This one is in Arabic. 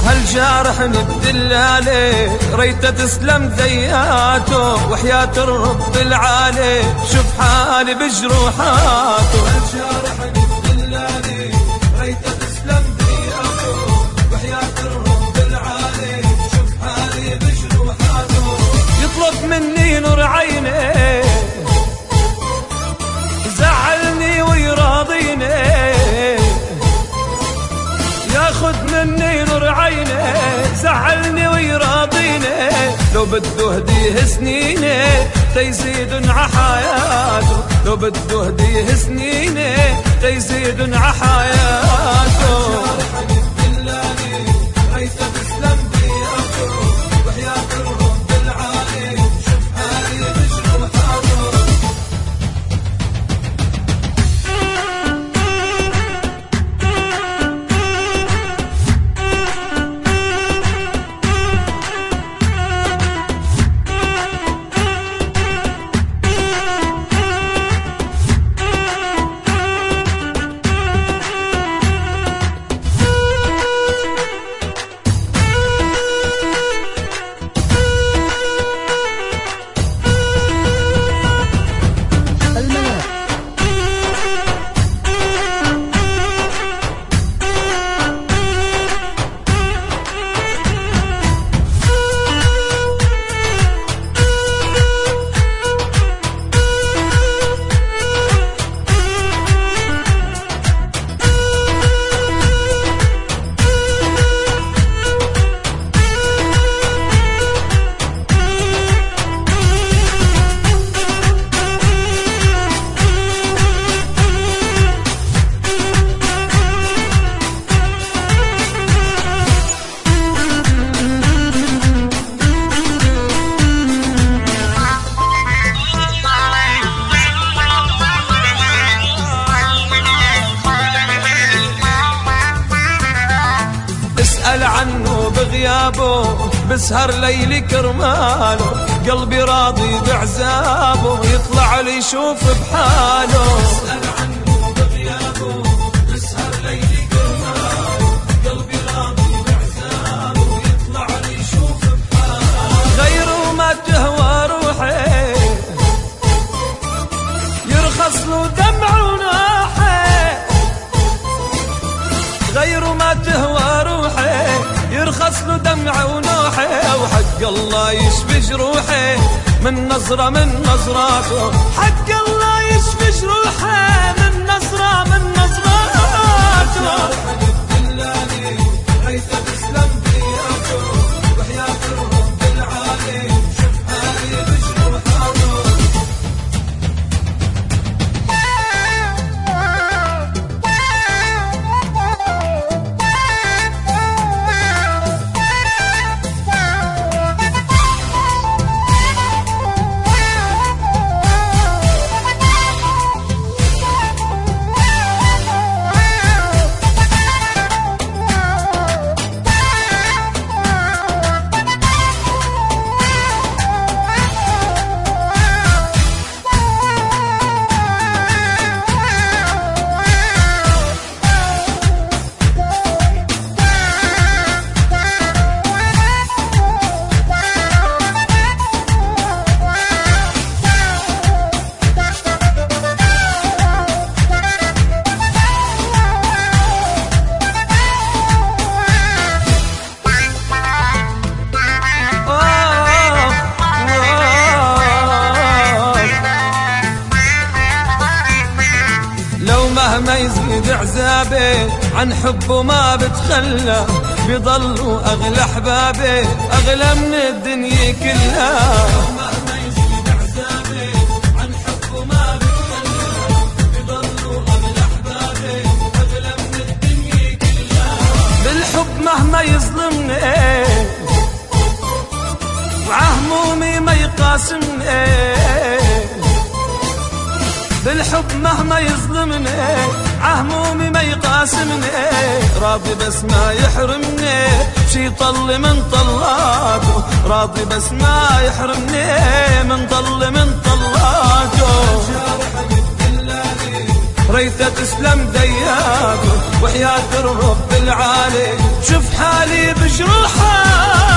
هالجارحني بدلالي ريته تسلم ذياته، وحياة الرب العالي شوف حالي بجروحاته. هالجارحني بدلالي ريته تسلم ذياته، وحياة الرب العالي شوف حالي بجروحاته. يطلب مني نور عيني زعلني ويراضيني، ياخذ مني نور عيني زعلني ويراضيني. لو بده هديه سنيني تيزيدن عحياته، لو بده هديه سنيني تيزيدن عحياته. اسأل عنه بغيابه بسهر ليلي كرماله، قلبي راضي بعذابه يطلع لي يشوف بحاله. اسأل عنه بغيابه بسهر ليلي كرماله، قلبي راضي بعذابه يطلع لي يشوف بحاله. غيره ما تهوى روحي يرخص له دمع وناحي، غيره ما تهوى روحي يرخص له دمع ونوحي. وحق الله يشفي جروحي من نظرة من نظراته، حق الله يشفي جروحي من نظرة من نظراته. ريته تسلم ذياته، وحياة الرب العالي شوف حالي بجروحاته. مهما يزيد عذابي عن حبه ما بتخلى، بيضلوا أغلى أحبابي أغلى من الدنيا كلها. مهما يزيد عذابي عن حبه ما بتخلى، بيضلوا أغلى أحبابي أغلى من الدنيا كلها. بالحب مهما يظلمني وعهمومي ما يقاسمني، بالحب مهما يظلمني عهمومي ما يقاسمني. راضي بس ما يحرمني شي طل من طلاته، راضي بس ما يحرمني من طل من طلاته. ريته تسلم ذياته، وحياة الرب العالي شوف حالي بجروحه